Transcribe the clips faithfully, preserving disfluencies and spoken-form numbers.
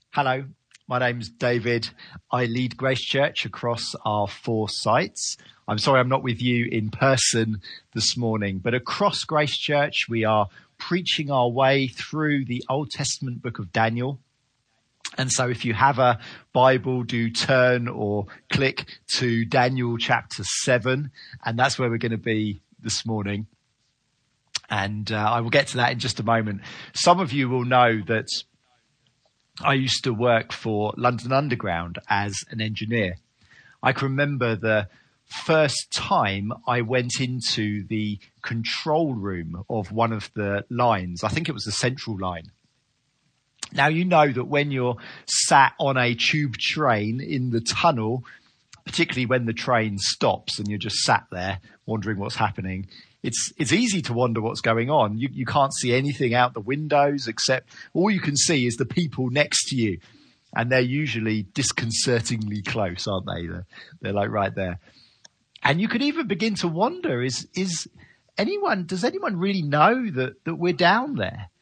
Hello, my name's David. I lead Grace Church across our four sites. I'm sorry I'm not with you in person this morning, but across Grace Church we are preaching our way through the Old Testament book of Daniel. And so if you have a Bible, do turn or click to Daniel chapter seven, and that's where we're going to be this morning. And uh, I will get to that in just a moment. Some of you will know that I used to work for London Underground as an engineer. I can remember the first time I went into the control room of one of the lines. I think it was the Central Line. Now, you know that when you're sat on a tube train in the tunnel, particularly when the train stops and you're just sat there wondering what's happening, It's it's easy to wonder what's going on. You you can't see anything out the windows except all you can see is the people next to you. And they're usually disconcertingly close, aren't they? They're, they're like right there. And you could even begin to wonder, is is anyone, does anyone really know that, that we're down there?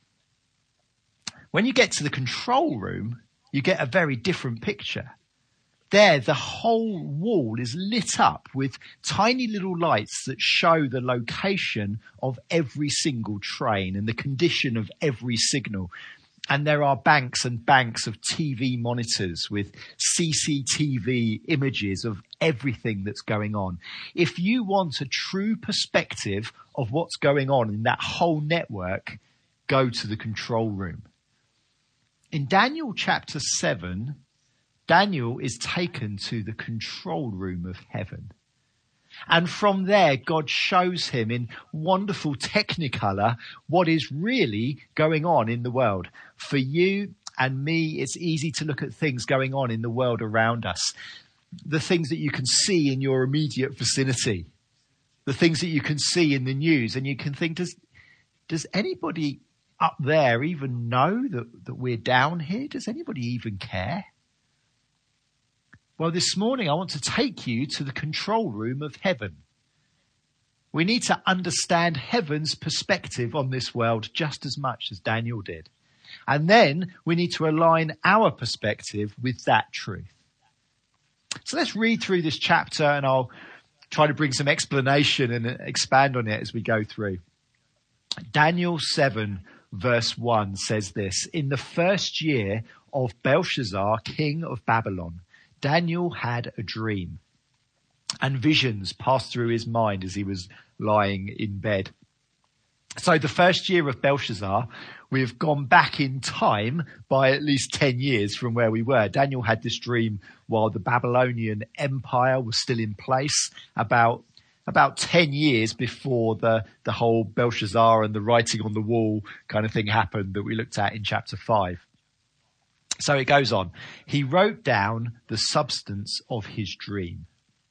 When you get to the control room, you get a very different picture. There, the whole wall is lit up with tiny little lights that show the location of every single train and the condition of every signal. And there are banks and banks of T V monitors with C C T V images of everything that's going on. If you want a true perspective of what's going on in that whole network, go to the control room. In Daniel chapter seven, Daniel is taken to the control room of heaven. And from there, God shows him in wonderful technicolor what is really going on in the world. For you and me, it's easy to look at things going on in the world around us. The things that you can see in your immediate vicinity. The things that you can see in the news. And you can think, does, does anybody up there even know that, that we're down here? Does anybody even care? Well, this morning I want to take you to the control room of heaven. We need to understand heaven's perspective on this world just as much as Daniel did. And then we need to align our perspective with that truth. So let's read through this chapter and I'll try to bring some explanation and expand on it as we go through. Daniel seven verse one says this: In the first year of Belshazzar, king of Babylon, Daniel had a dream, and visions passed through his mind as he was lying in bed. So the first year of Belshazzar, we've gone back in time by at least ten years from where we were. Daniel had this dream while the Babylonian Empire was still in place, about about ten years before the, the whole Belshazzar and the writing on the wall kind of thing happened that we looked at in chapter five. So it goes on. He wrote down the substance of his dream.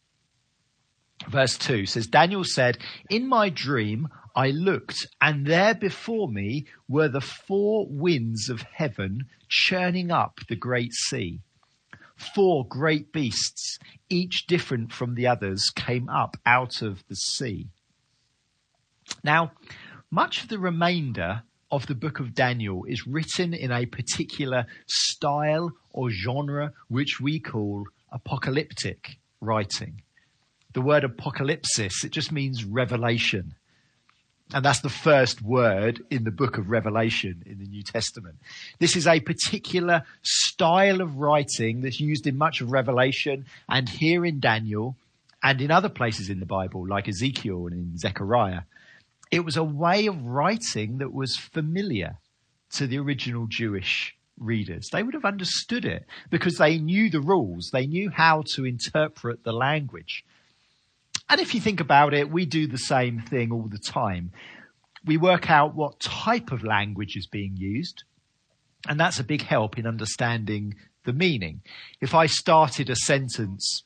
Verse two says, Daniel said, In my dream I looked, and there before me were the four winds of heaven churning up the great sea. Four great beasts, each different from the others, came up out of the sea. Now, much of the remainder of the book of Daniel is written in a particular style or genre which we call apocalyptic writing. The word apocalypsis, it just means revelation. And that's the first word in the book of Revelation in the New Testament. This is a particular style of writing that's used in much of Revelation and here in Daniel and in other places in the Bible like Ezekiel and in Zechariah. It was a way of writing that was familiar to the original Jewish readers. They would have understood it because they knew the rules. They knew how to interpret the language. And if you think about it, we do the same thing all the time. We work out what type of language is being used, and that's a big help in understanding the meaning. If I started a sentence,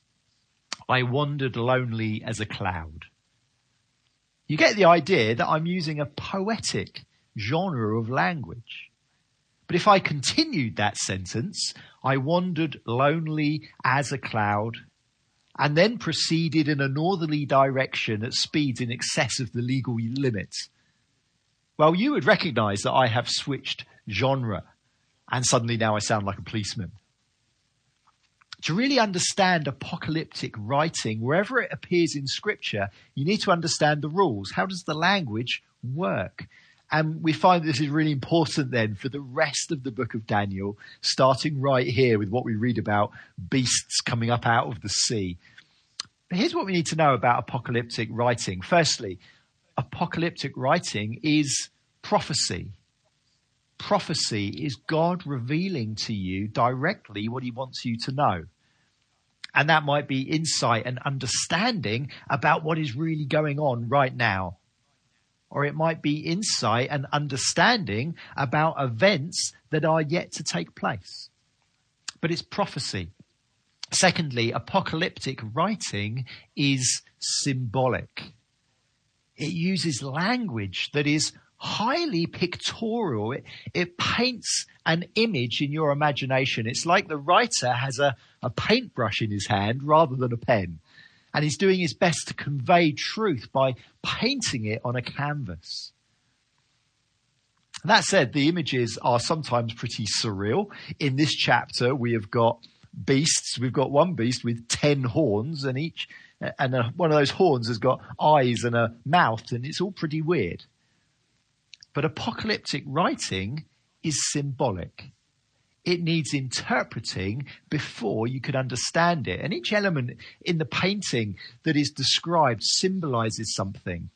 I wandered lonely as a cloud, you get the idea that I'm using a poetic genre of language. But if I continued that sentence, I wandered lonely as a cloud, and then proceeded in a northerly direction at speeds in excess of the legal limits. Well, you would recognize that I have switched genre And suddenly now I sound like a policeman. To really understand apocalyptic writing, wherever it appears in Scripture, you need to understand the rules. How does the language work? And we find this is really important then for the rest of the book of Daniel, starting right here with what we read about beasts coming up out of the sea. But here's what we need to know about apocalyptic writing. Firstly, apocalyptic writing is prophecy. Prophecy is God revealing to you directly what he wants you to know. And that might be insight and understanding about what is really going on right now. Or it might be insight and understanding about events that are yet to take place. But it's prophecy. Secondly, apocalyptic writing is symbolic. It uses language that is highly pictorial. It, it paints an image in your imagination. It's like the writer has a, a paintbrush in his hand rather than a pen. And he's doing his best to convey truth by painting it on a canvas. That said, the images are sometimes pretty surreal. In this chapter, we have got beasts. We've got one beast with ten horns, and each, and a, one of those horns has got eyes and a mouth, and it's all pretty weird. But apocalyptic writing is symbolic. It needs interpreting before you could understand it. And each element in the painting that is described symbolizes something.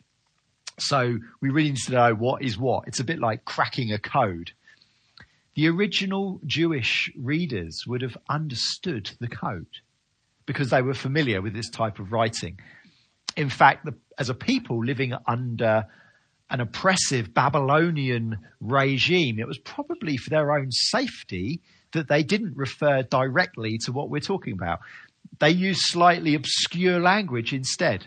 So we really need to know what is what. It's a bit like cracking a code. The original Jewish readers would have understood the code because they were familiar with this type of writing. In fact, the, as a people living under an oppressive Babylonian regime, it was probably for their own safety that they didn't refer directly to what we're talking about. They used slightly obscure language instead.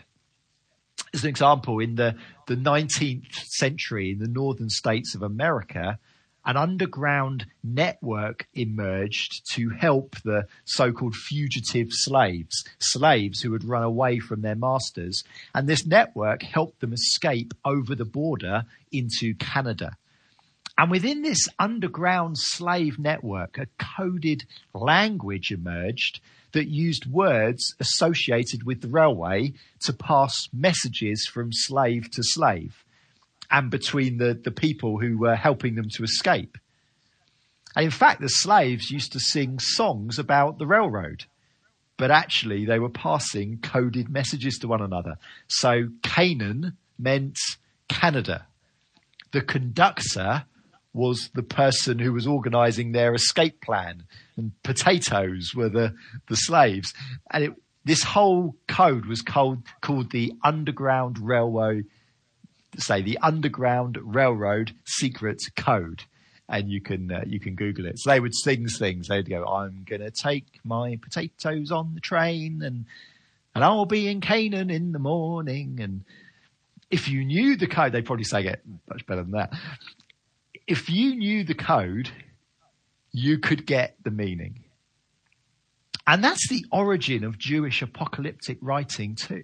As an example, in the, the nineteenth century in the northern states of America, an underground network emerged to help the so-called fugitive slaves, slaves who had run away from their masters. And this network helped them escape over the border into Canada. And within this underground slave network, a coded language emerged that used words associated with the railway to pass messages from slave to slave and between the, the people who were helping them to escape. And in fact, the slaves used to sing songs about the railroad, but actually they were passing coded messages to one another. So Canaan meant Canada. The conductor was the person who was organizing their escape plan, and potatoes were the, the slaves. And it, this whole code was called, called the Underground Railway, say the Underground Railroad Secret Code. And you can, uh, you can Google it. So they would sing things. They'd go, I'm going to take my potatoes on the train and, and I'll be in Canaan in the morning. And if you knew the code, they'd probably say it much better than that. If you knew the code, you could get the meaning. And that's the origin of Jewish apocalyptic writing too.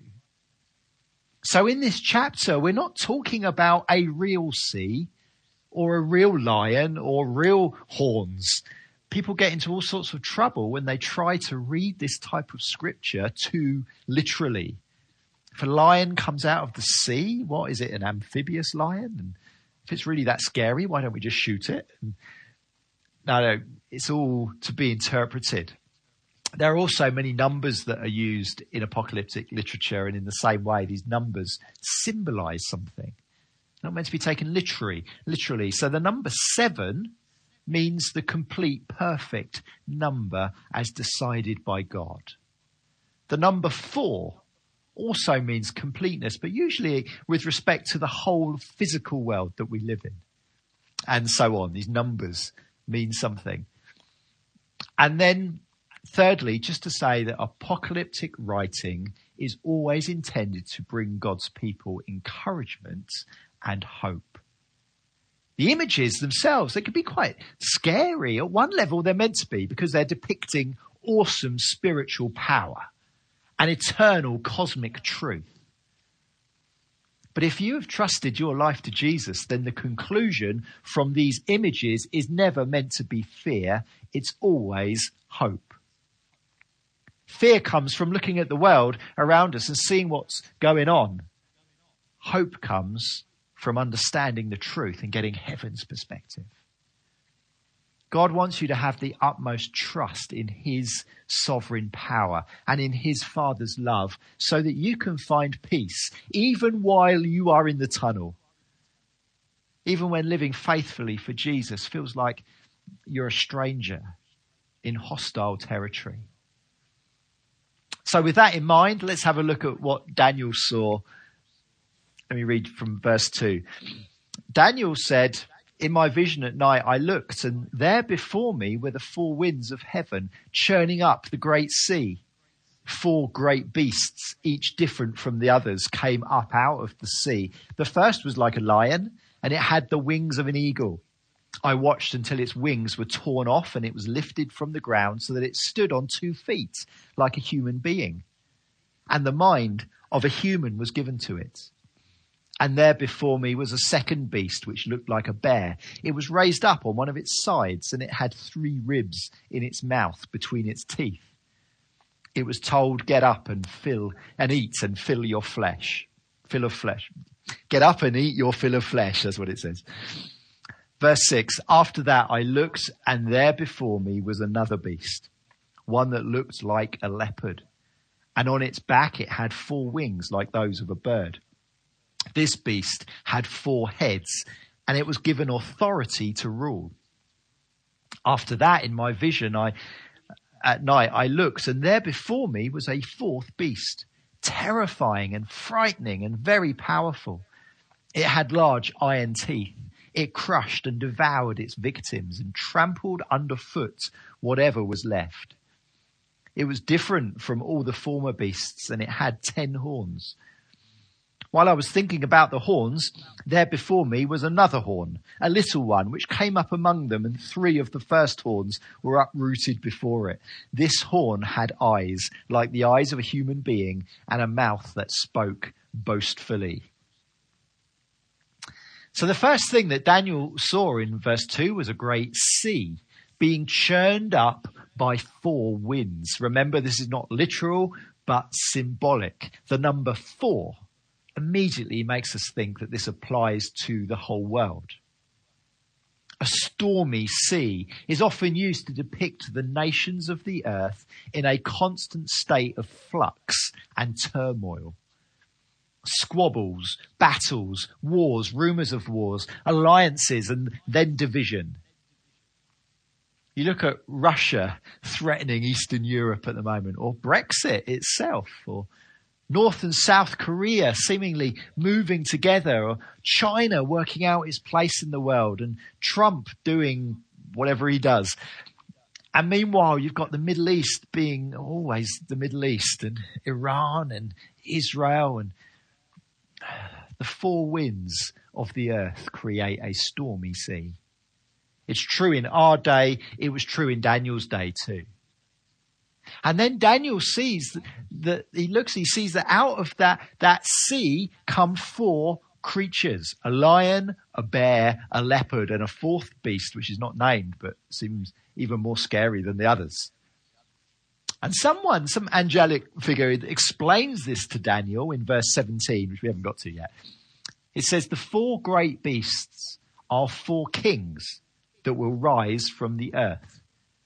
So in this chapter, we're not talking about a real sea or a real lion or real horns. People get into all sorts of trouble when they try to read this type of scripture too literally. If a lion comes out of the sea, what is it, an amphibious lion? And if it's really that scary, why don't we just shoot it? And no, no, it's all to be interpreted. There are also many numbers that are used in apocalyptic literature, and in the same way, these numbers symbolize something. They're not meant to be taken literally. Literally. So the number seven means the complete, perfect number as decided by God. The number four also means completeness, but usually with respect to the whole physical world that we live in. And so on. These numbers mean something. And then thirdly, just to say that apocalyptic writing is always intended to bring God's people encouragement and hope. The images themselves, they can be quite scary. At one level, they're meant to be because they're depicting awesome spiritual power and eternal cosmic truth. But if you have trusted your life to Jesus, then the conclusion from these images is never meant to be fear. It's always hope. Fear comes from looking at the world around us and seeing what's going on. Hope comes from understanding the truth and getting heaven's perspective. God wants you to have the utmost trust in his sovereign power and in his Father's love so that you can find peace even while you are in the tunnel. Even when living faithfully for Jesus feels like you're a stranger in hostile territory. So with that in mind, let's have a look at what Daniel saw. Let me read from verse two. Daniel said, "In my vision at night I looked, and there before me were the four winds of heaven churning up the great sea. Four great beasts, each different from the others, came up out of the sea. The first was like a lion, and it had the wings of an eagle. I watched until its wings were torn off and it was lifted from the ground so that it stood on two feet like a human being. And the mind of a human was given to it. And there before me was a second beast which looked like a bear. It was raised up on one of its sides and it had three ribs in its mouth between its teeth. It was told, get up and fill and eat and fill your flesh. Fill of flesh. Get up and eat your fill of flesh. That's what it says. Verse six, after that I looked and there before me was another beast, one that looked like a leopard. And on its back it had four wings like those of a bird. This beast had four heads and it was given authority to rule. After that, in my vision, I, at night, I looked and there before me was a fourth beast, terrifying and frightening and very powerful. It had large iron teeth. It crushed and devoured its victims and trampled underfoot whatever was left. It was different from all the former beasts and it had ten horns. While I was thinking about the horns, there before me was another horn, a little one, which came up among them, and three of the first horns were uprooted before it. This horn had eyes like the eyes of a human being and a mouth that spoke boastfully. So the first thing that Daniel saw in verse two was a great sea being churned up by four winds. Remember, this is not literal, but symbolic. The number four immediately makes us think that this applies to the whole world. A stormy sea is often used to depict the nations of the earth in a constant state of flux and turmoil. Squabbles, battles, wars, rumours of wars, alliances, and then division. You look at Russia threatening Eastern Europe at the moment, or Brexit itself, or North and South Korea seemingly moving together, or China working out its place in the world, and Trump doing whatever he does. And meanwhile, you've got the Middle East being always the Middle East, and Iran and Israel, and the four winds of the earth create a stormy sea. It's true in our day. It was true in Daniel's day too. And then Daniel sees that he looks, he sees that out of that, that sea come four creatures, a lion, a bear, a leopard, and a fourth beast, which is not named, but seems even more scary than the others. And someone, some angelic figure explains this to Daniel in verse seventeen, which we haven't got to yet. It says, the four great beasts are four kings that will rise from the earth.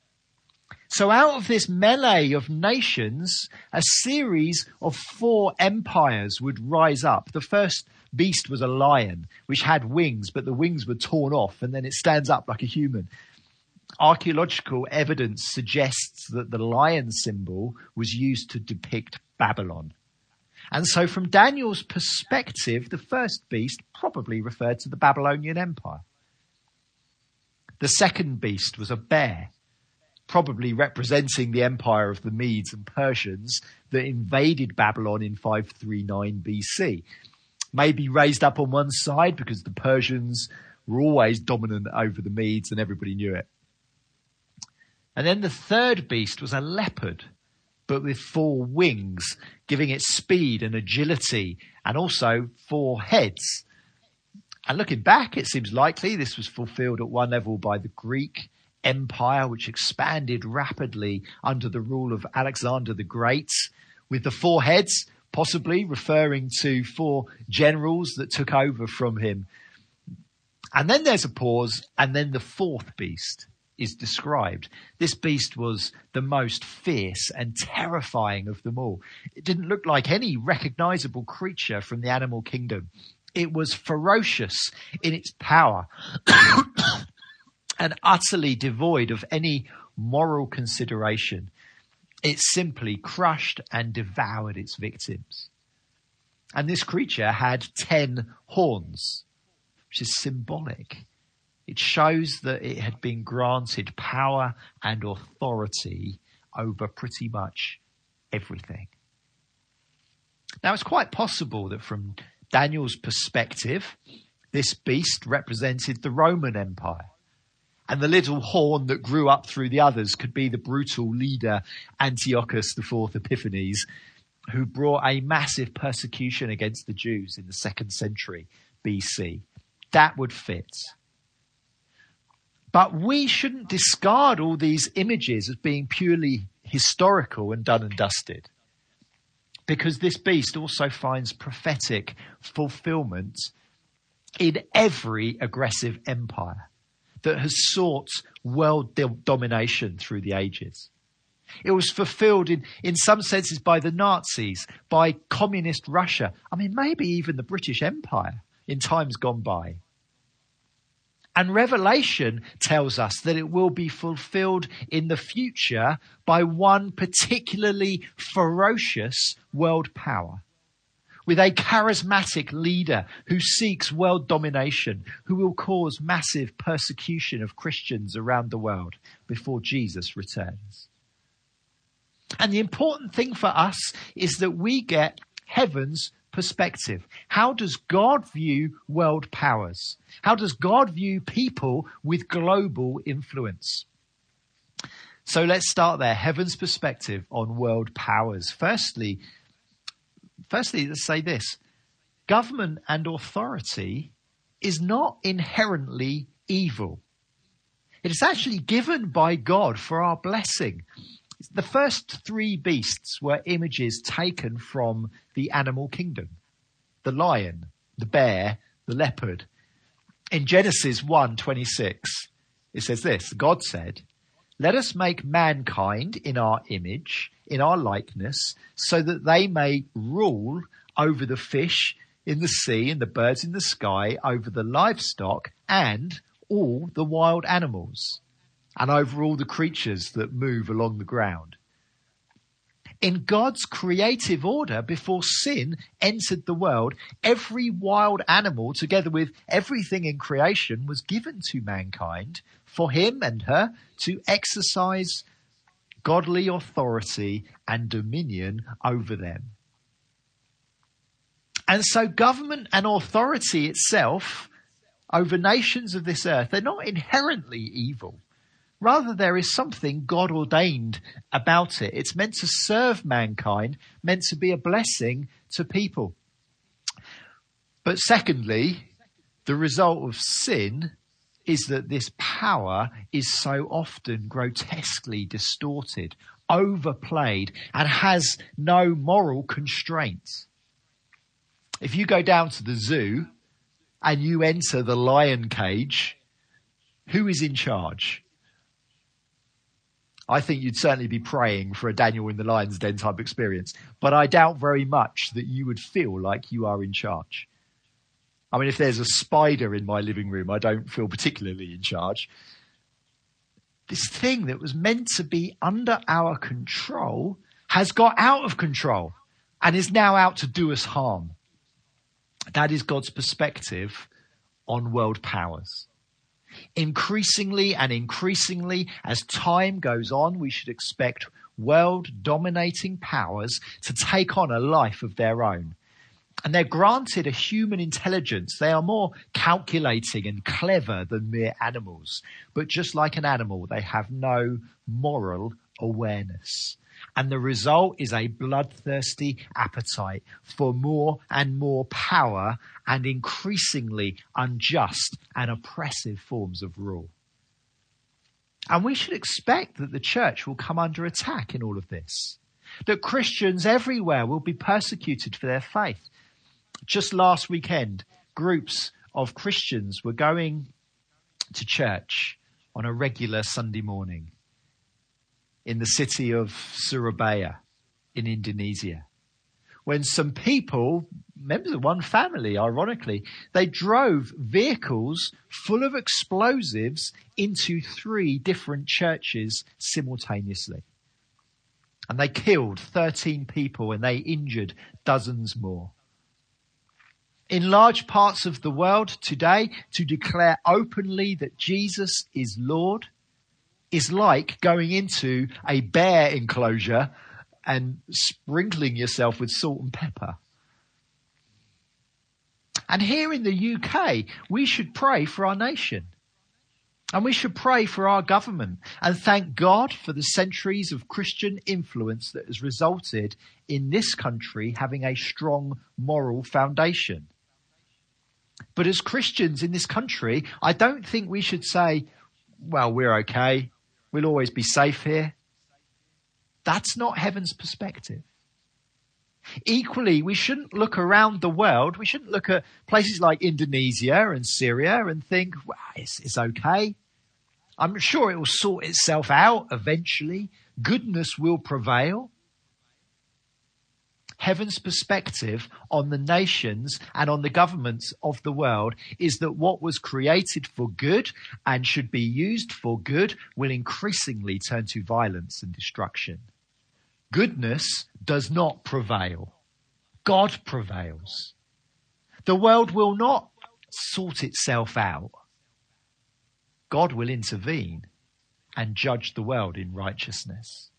So out of this melee of nations, a series of four empires would rise up. The first beast was a lion, which had wings, but the wings were torn off, and then it stands up like a human. Archaeological evidence suggests that the lion symbol was used to depict Babylon. And so from Daniel's perspective, the first beast probably referred to the Babylonian Empire. The second beast was a bear, probably representing the empire of the Medes and Persians that invaded Babylon in five thirty-nine B C. Maybe raised up on one side because the Persians were always dominant over the Medes and everybody knew it. And then the third beast was a leopard, but with four wings, giving it speed and agility, and also four heads. And looking back, it seems likely this was fulfilled at one level by the Greek Empire, which expanded rapidly under the rule of Alexander the Great, with the four heads possibly referring to four generals that took over from him. And then there's a pause, and then the fourth beast is described. This beast was the most fierce and terrifying of them all. It didn't look like any recognizable creature from the animal kingdom. It was ferocious in its power and utterly devoid of any moral consideration. It simply crushed and devoured its victims. And this creature had ten horns, which is symbolic. It shows that it had been granted power and authority over pretty much everything. Now, it's quite possible that from Daniel's perspective, this beast represented the Roman Empire, and the little horn that grew up through the others could be the brutal leader Antiochus the Fourth Epiphanes, who brought a massive persecution against the Jews in the second century B C. That would fit. But we shouldn't discard all these images as being purely historical and done and dusted, because this beast also finds prophetic fulfillment in every aggressive empire that has sought world domination through the ages. It was fulfilled in, in some senses by the Nazis, by communist Russia. I mean, maybe even the British Empire in times gone by. And Revelation tells us that it will be fulfilled in the future by one particularly ferocious world power, with a charismatic leader who seeks world domination, who will cause massive persecution of Christians around the world before Jesus returns. And the important thing for us is that we get heaven's perspective. How does God view world powers? How does God view people with global influence? So let's start there. Heaven's perspective on world powers. Firstly, firstly, let's say this. Government and authority is not inherently evil. It is actually given by God for our blessing. The first three beasts were images taken from the animal kingdom. The lion, the bear, the leopard. In Genesis one twenty-six, it says this, God said, "Let us make mankind in our image, in our likeness, so that they may rule over the fish in the sea and the birds in the sky, over the livestock and all the wild animals, and over all the creatures that move along the ground." In God's creative order, before sin entered the world, every wild animal, together with everything in creation, was given to mankind for him and her to exercise godly authority and dominion over them. And so government and authority itself over nations of this earth, they're not inherently evil. Rather, there is something God ordained about it. It's meant to serve mankind, meant to be a blessing to people. But secondly, the result of sin is that this power is so often grotesquely distorted, overplayed, and has no moral constraints. If you go down to the zoo and you enter the lion cage, who is in charge? I think you'd certainly be praying for a Daniel in the lion's den type experience, but I doubt very much that you would feel like you are in charge. I mean, if there's a spider in my living room, I don't feel particularly in charge. This thing that was meant to be under our control has got out of control and is now out to do us harm. That is God's perspective on world powers. Increasingly and increasingly, as time goes on, we should expect world-dominating powers to take on a life of their own. And they're granted a human intelligence. They are more calculating and clever than mere animals. But just like an animal, they have no moral awareness. And the result is a bloodthirsty appetite for more and more power and increasingly unjust and oppressive forms of rule. And we should expect that the church will come under attack in all of this, that Christians everywhere will be persecuted for their faith. Just last weekend, groups of Christians were going to church on a regular Sunday morning in the city of Surabaya in Indonesia, when some people, members of one family, ironically, they drove vehicles full of explosives into three different churches simultaneously. And they killed thirteen people and they injured dozens more. In large parts of the world today, to declare openly that Jesus is Lord is like going into a bear enclosure and sprinkling yourself with salt and pepper. And here in the U K, we should pray for our nation. And we should pray for our government and thank God for the centuries of Christian influence that has resulted in this country having a strong moral foundation. But as Christians in this country, I don't think we should say, well, we're okay. We'll always be safe here. That's not heaven's perspective. Equally, we shouldn't look around the world. We shouldn't look at places like Indonesia and Syria and think, well, it's, it's okay. I'm sure it will sort itself out eventually. Goodness will prevail. Heaven's perspective on the nations and on the governments of the world is that what was created for good and should be used for good will increasingly turn to violence and destruction. Goodness does not prevail. God prevails. The world will not sort itself out. God will intervene and judge the world in righteousness.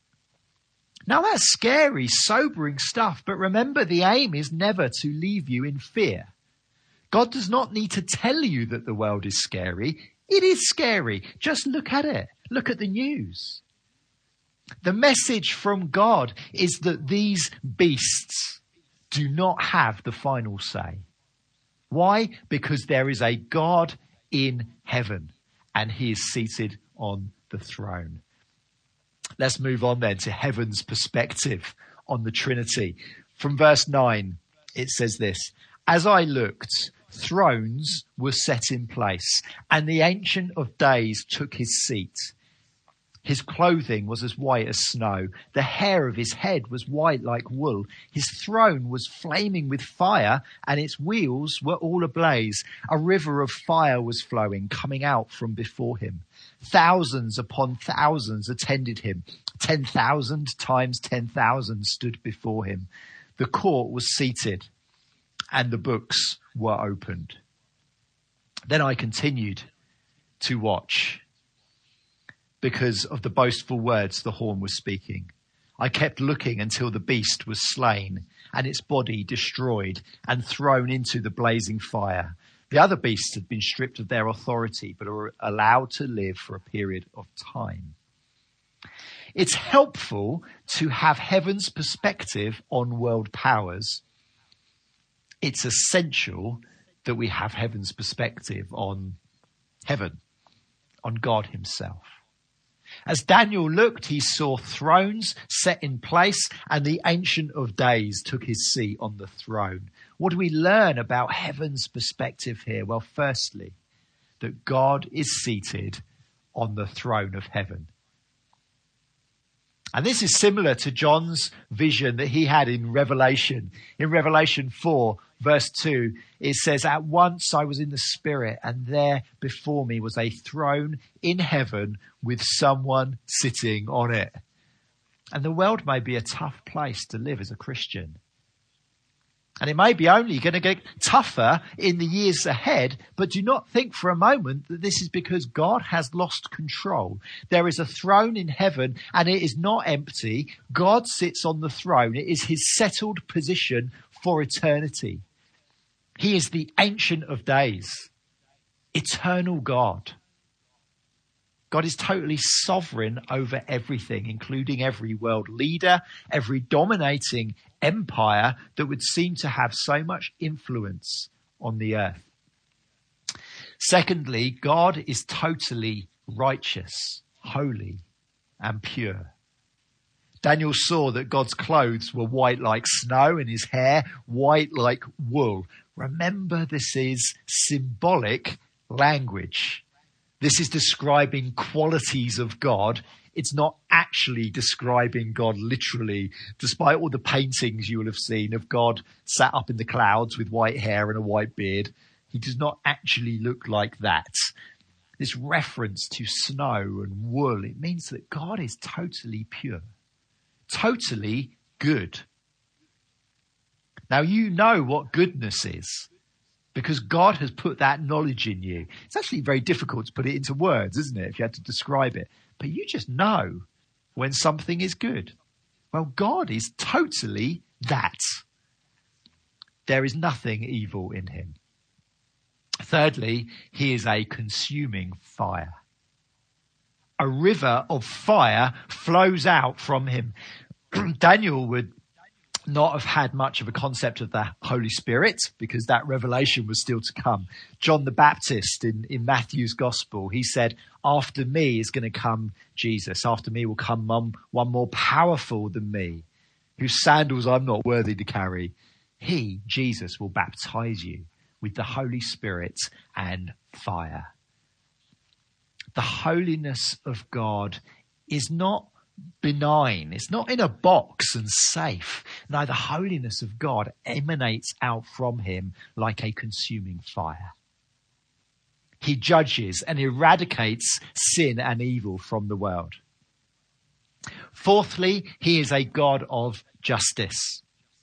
Now that's scary, sobering stuff, but remember the aim is never to leave you in fear. God does not need to tell you that the world is scary. It is scary. Just look at it. Look at the news. The message from God is that these beasts do not have the final say. Why? Because there is a God in heaven and he is seated on the throne. Let's move on then to heaven's perspective on the Trinity. From verse nine, it says this, "As I looked, thrones were set in place, and the Ancient of Days took his seat. His clothing was as white as snow. The hair of his head was white like wool. His throne was flaming with fire, and its wheels were all ablaze. A river of fire was flowing, coming out from before him. Thousands upon thousands attended him. Ten thousand times ten thousand stood before him. The court was seated, and the books were opened. Then I continued to watch, because of the boastful words the horn was speaking. I kept looking until the beast was slain and its body destroyed and thrown into the blazing fire. The other beasts had been stripped of their authority, but were allowed to live for a period of time." It's helpful to have heaven's perspective on world powers. It's essential that we have heaven's perspective on heaven, on God himself. As Daniel looked, he saw thrones set in place, and the Ancient of Days took his seat on the throne. What do we learn about heaven's perspective here? Well, firstly, that God is seated on the throne of heaven. And this is similar to John's vision that he had in Revelation. In Revelation four, verse two, it says, "At once I was in the Spirit, and there before me was a throne in heaven with someone sitting on it." And the world may be a tough place to live as a Christian. And it may be only going to get tougher in the years ahead, but do not think for a moment that this is because God has lost control. There is a throne in heaven, and it is not empty. God sits on the throne. It is his settled position for eternity. He is the Ancient of Days, eternal God. God is totally sovereign over everything, including every world leader, every dominating empire that would seem to have so much influence on the earth. Secondly, God is totally righteous, holy, and pure. Daniel saw that God's clothes were white like snow and his hair white like wool. Remember, this is symbolic language. This is describing qualities of God. It's not actually describing God literally, despite all the paintings you will have seen of God sat up in the clouds with white hair and a white beard. He does not actually look like that. This reference to snow and wool, it means that God is totally pure, totally good. Now you know what goodness is, because God has put that knowledge in you. It's actually very difficult to put it into words, isn't it, if you had to describe it? But you just know when something is good. Well, God is totally that. There is nothing evil in him. Thirdly, he is a consuming fire. A river of fire flows out from him. Daniel would not have had much of a concept of the Holy Spirit because that revelation was still to come. John the Baptist in, in Matthew's Gospel, he said, after me is going to come Jesus. After me will come one, one more powerful than me, whose sandals I'm not worthy to carry. He, Jesus, will baptize you with the Holy Spirit and fire. The holiness of God is not benign. It's not in a box and safe. No, the holiness of God emanates out from him like a consuming fire. He judges and eradicates sin and evil from the world. Fourthly, he is a God of justice.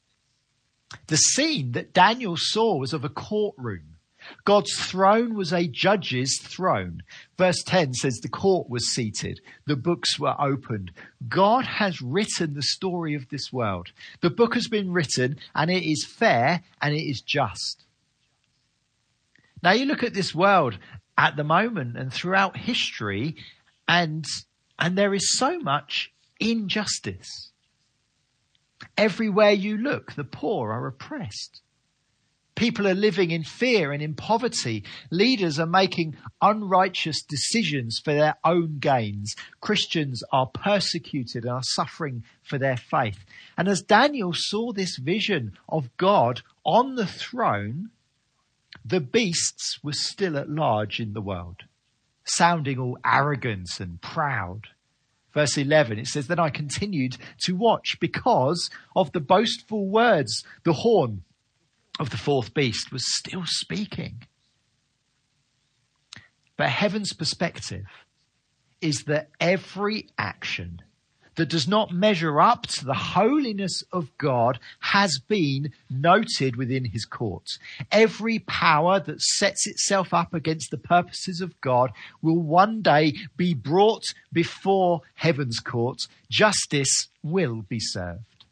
The scene that Daniel saw was of a courtroom. God's throne was a judge's throne. Verse ten says the court was seated. The books were opened. God has written the story of this world. The book has been written and it is fair and it is just. Now you look at this world at the moment and throughout history and, and there is so much injustice. Everywhere you look, the poor are oppressed. People are living in fear and in poverty. Leaders are making unrighteous decisions for their own gains. Christians are persecuted and are suffering for their faith. And as Daniel saw this vision of God on the throne, the beasts were still at large in the world, sounding all arrogant and proud. Verse eleven, it says, then I continued to watch because of the boastful words, the horn of the fourth beast was still speaking. But heaven's perspective is that every action that does not measure up to the holiness of God has been noted within his courts. Every power that sets itself up against the purposes of God will one day be brought before heaven's courts. Justice will be served.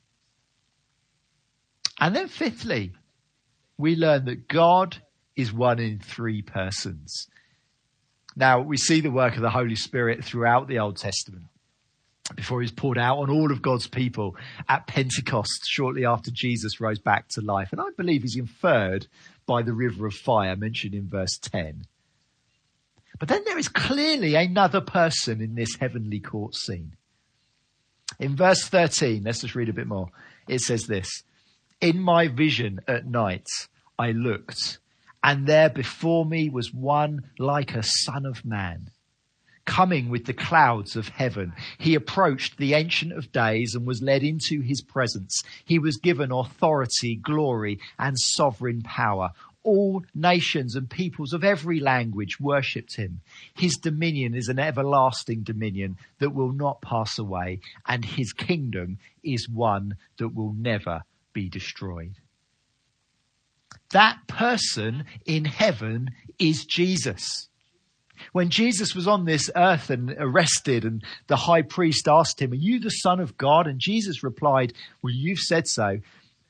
And then fifthly, we learn that God is one in three persons. Now, we see the work of the Holy Spirit throughout the Old Testament before he was poured out on all of God's people at Pentecost shortly after Jesus rose back to life. And I believe he's inferred by the river of fire mentioned in verse ten. But then there is clearly another person in this heavenly court scene. In verse thirteen, let's just read a bit more. It says this, in my vision at night, I looked, and there before me was one like a son of man, coming with the clouds of heaven. He approached the Ancient of Days and was led into his presence. He was given authority, glory, and sovereign power. All nations and peoples of every language worshipped him. His dominion is an everlasting dominion that will not pass away, and his kingdom is one that will never be destroyed. That person in heaven is Jesus. When Jesus was on this earth and arrested, and the high priest asked him, are you the Son of God? And Jesus replied, well, you've said so.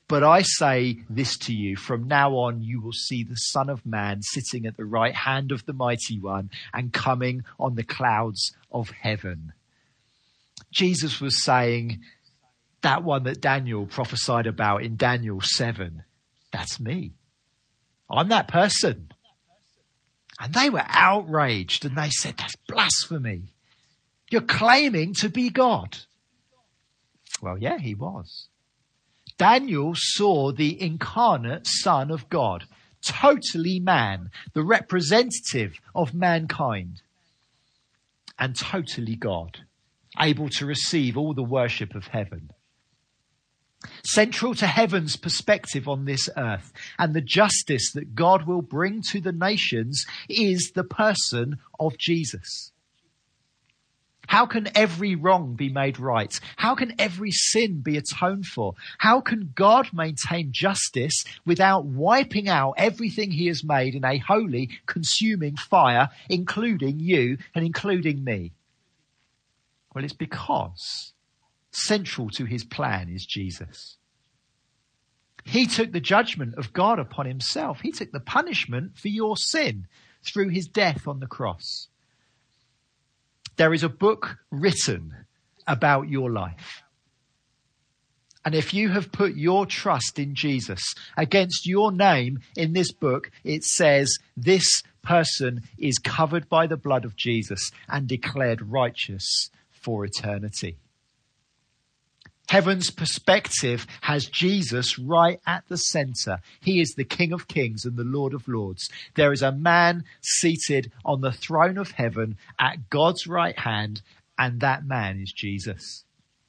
But I say this to you, from now on you will see the Son of Man sitting at the right hand of the Mighty One and coming on the clouds of heaven. Jesus was saying, that one that Daniel prophesied about in Daniel seven, that's me. I'm that person. And they were outraged and they said, that's blasphemy. You're claiming to be God. Well, yeah, he was. Daniel saw the incarnate Son of God, totally man, the representative of mankind, and totally God, able to receive all the worship of heaven. Central to heaven's perspective on this earth and the justice that God will bring to the nations is the person of Jesus. How can every wrong be made right? How can every sin be atoned for? How can God maintain justice without wiping out everything he has made in a holy, consuming fire, including you and including me? Well, it's because central to his plan is Jesus. He took the judgment of God upon himself. He took the punishment for your sin through his death on the cross. There is a book written about your life. And if you have put your trust in Jesus, against your name in this book, it says this person is covered by the blood of Jesus and declared righteous for eternity. Heaven's perspective has Jesus right at the center. He is the King of Kings and the Lord of Lords. There is a man seated on the throne of heaven at God's right hand, and that man is Jesus.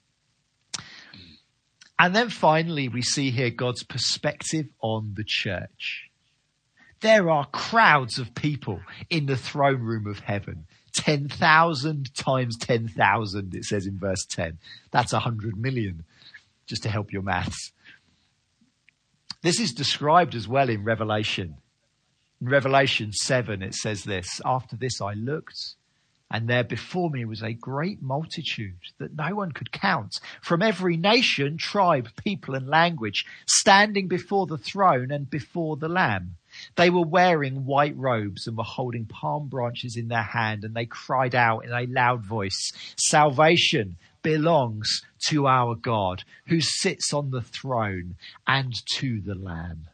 And then finally, we see here God's perspective on the church. There are crowds of people in the throne room of heaven. ten thousand times ten thousand, it says in verse ten. That's one hundred million, just to help your maths. This is described as well in Revelation. In Revelation seven, it says this, after this I looked, and there before me was a great multitude that no one could count, from every nation, tribe, people, and language, standing before the throne and before the Lamb. They were wearing white robes and were holding palm branches in their hand, and they cried out in a loud voice, salvation belongs to our God who sits on the throne and to the Lamb.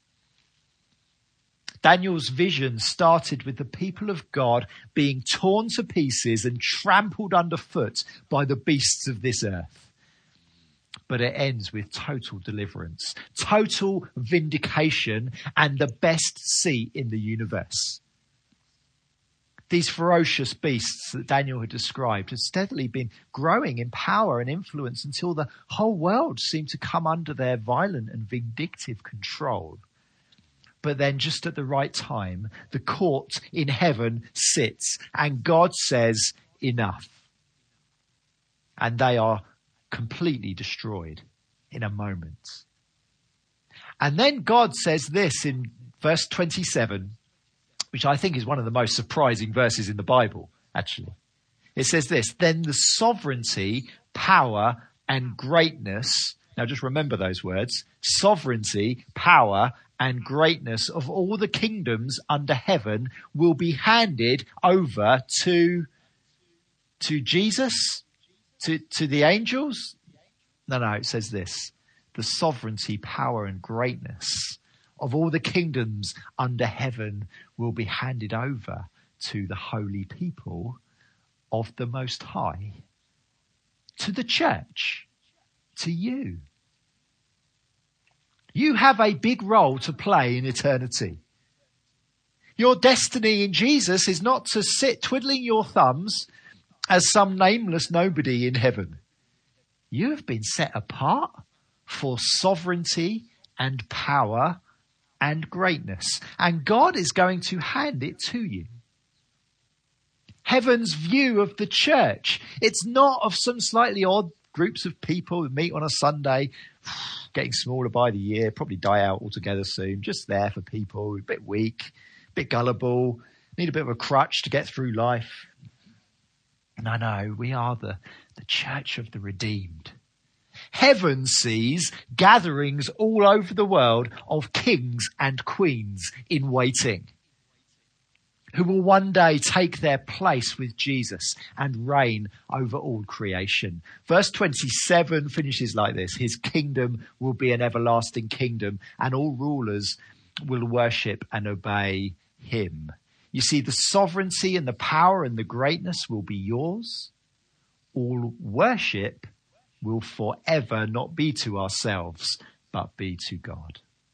Daniel's vision started with the people of God being torn to pieces and trampled underfoot by the beasts of this earth. But it ends with total deliverance, total vindication, and the best seat in the universe. These ferocious beasts that Daniel had described had steadily been growing in power and influence until the whole world seemed to come under their violent and vindictive control. But then just at the right time, the court in heaven sits and God says, enough. And they are completely destroyed in a moment. And then God says this in verse twenty-seven, which I think is one of the most surprising verses in the Bible, actually. It says this, then the sovereignty, power, and greatness, now just remember those words, sovereignty, power, and greatness of all the kingdoms under heaven will be handed over to, to Jesus, to, to the angels. No, no, it says this, the sovereignty, power, and greatness of all the kingdoms under heaven will be handed over to the holy people of the Most High, to the church, to you. You have a big role to play in eternity. Your destiny in Jesus is not to sit twiddling your thumbs as some nameless nobody in heaven. You have been set apart for sovereignty and power and greatness, and God is going to hand it to you. Heaven's view of the church, it's not of some slightly odd groups of people who meet on a Sunday, getting smaller by the year, probably die out altogether soon, just there for people, a bit weak, a bit gullible, need a bit of a crutch to get through life. No, no, we are the, the church of the redeemed. Heaven sees gatherings all over the world of kings and queens in waiting, who will one day take their place with Jesus and reign over all creation. Verse twenty-seven finishes like this: his kingdom will be an everlasting kingdom, and all rulers will worship and obey him. You see, the sovereignty and the power and the greatness will be yours. All worship will forever not be to ourselves, but be to God.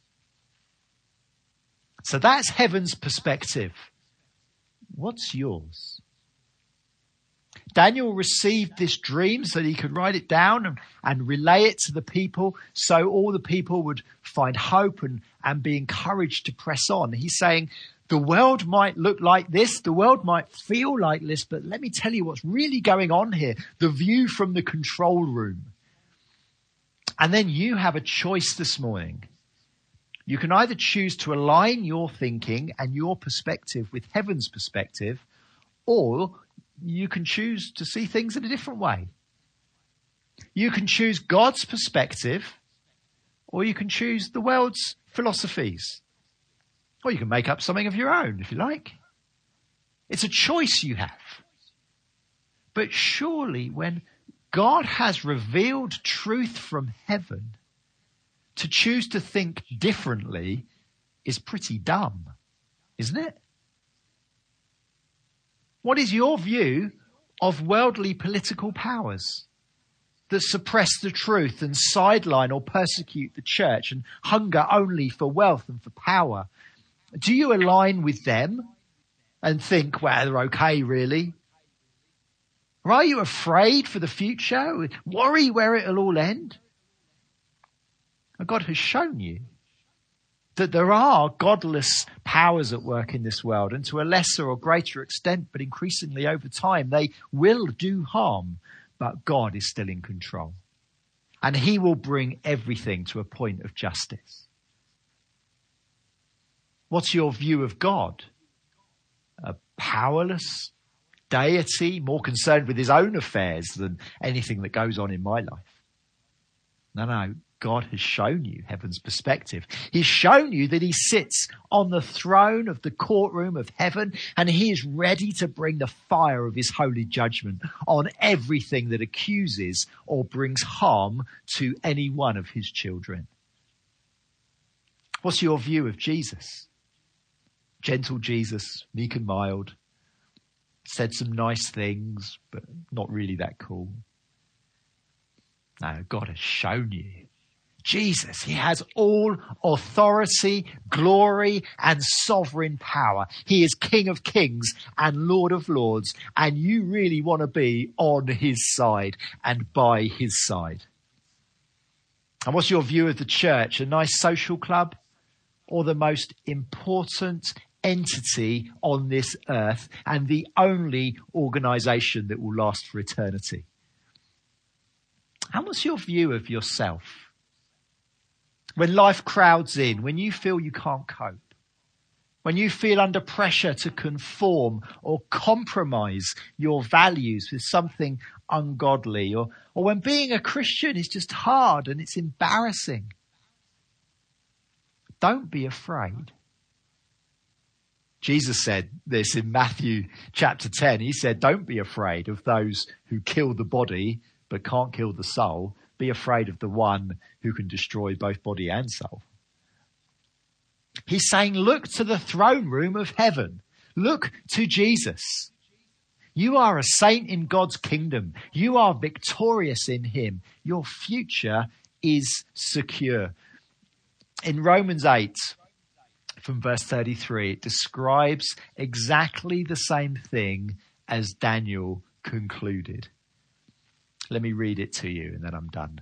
So that's heaven's perspective. What's yours? Daniel received this dream so that he could write it down and, and relay it to the people, so all the people would find hope and, and be encouraged to press on. He's saying, the world might look like this, the world might feel like this, but let me tell you what's really going on here. The view from the control room. And then you have a choice this morning. You can either choose to align your thinking and your perspective with heaven's perspective, or you can choose to see things in a different way. You can choose God's perspective, or you can choose the world's philosophies. Or you can make up something of your own, if you like. It's a choice you have. But surely when God has revealed truth from heaven, to choose to think differently is pretty dumb, isn't it? What is your view of worldly political powers that suppress the truth and sideline or persecute the church and hunger only for wealth and for power? Do you align with them and think, well, they're okay, really? Or are you afraid for the future? Worry where it'll all end? God has shown you that there are godless powers at work in this world, and to a lesser or greater extent, but increasingly over time, they will do harm, but God is still in control. And he will bring everything to a point of justice. What's your view of God? A powerless deity, more concerned with his own affairs than anything that goes on in my life? No, no. God has shown you heaven's perspective. He's shown you that he sits on the throne of the courtroom of heaven, and he is ready to bring the fire of his holy judgment on everything that accuses or brings harm to any one of his children. What's your view of Jesus? Gentle Jesus, meek and mild, said some nice things, but not really that cool. No, God has shown you Jesus. He has all authority, glory, and sovereign power. He is King of Kings and Lord of Lords, and you really want to be on his side and by his side. And what's your view of the church? A nice social club, or the most important entity on this earth and the only organization that will last for eternity? And what's your view of yourself? When life crowds in, when you feel you can't cope, when you feel under pressure to conform or compromise your values with something ungodly, or, or when being a Christian is just hard and it's embarrassing, don't be afraid. Jesus said this in Matthew chapter ten. He said, don't be afraid of those who kill the body but can't kill the soul. Be afraid of the one who can destroy both body and soul. He's saying, look to the throne room of heaven. Look to Jesus. You are a saint in God's kingdom. You are victorious in him. Your future is secure. In Romans eight, from verse thirty-three, it describes exactly the same thing as Daniel concluded. Let me read it to you and then I'm done.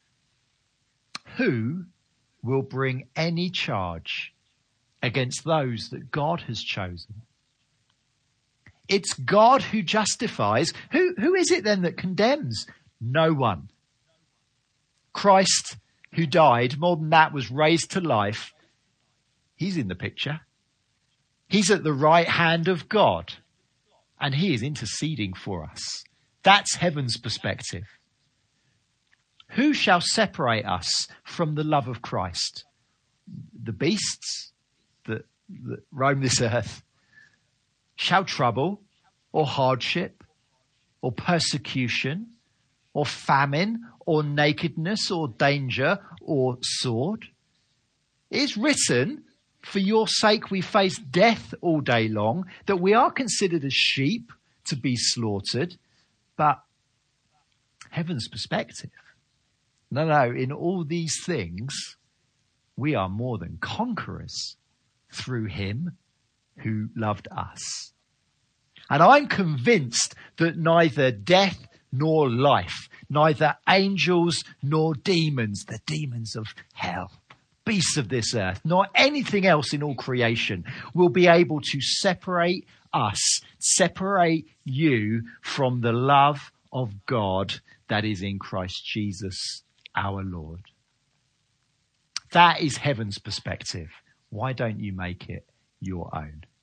Who will bring any charge against those that God has chosen? It's God who justifies. Who, who is it then that condemns? No one. Christ, who died, more than that, was raised to life. He's in the picture. He's at the right hand of God, and he is interceding for us. That's heaven's perspective. Who shall separate us from the love of Christ? The beasts that, that roam this earth? Shall trouble or hardship or persecution or famine or nakedness or danger or sword? It is written, for your sake we face death all day long, that we are considered as sheep to be slaughtered. But heaven's perspective, no, no, in all these things, we are more than conquerors through him who loved us. And I'm convinced that neither death nor life, neither angels nor demons, the demons of hell, beasts of this earth, nor anything else in all creation will be able to separate us, separate you from the love of God that is in Christ Jesus our Lord. That is heaven's perspective. Why don't you make it your own?